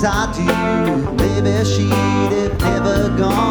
things I do, maybe she'd have never gone.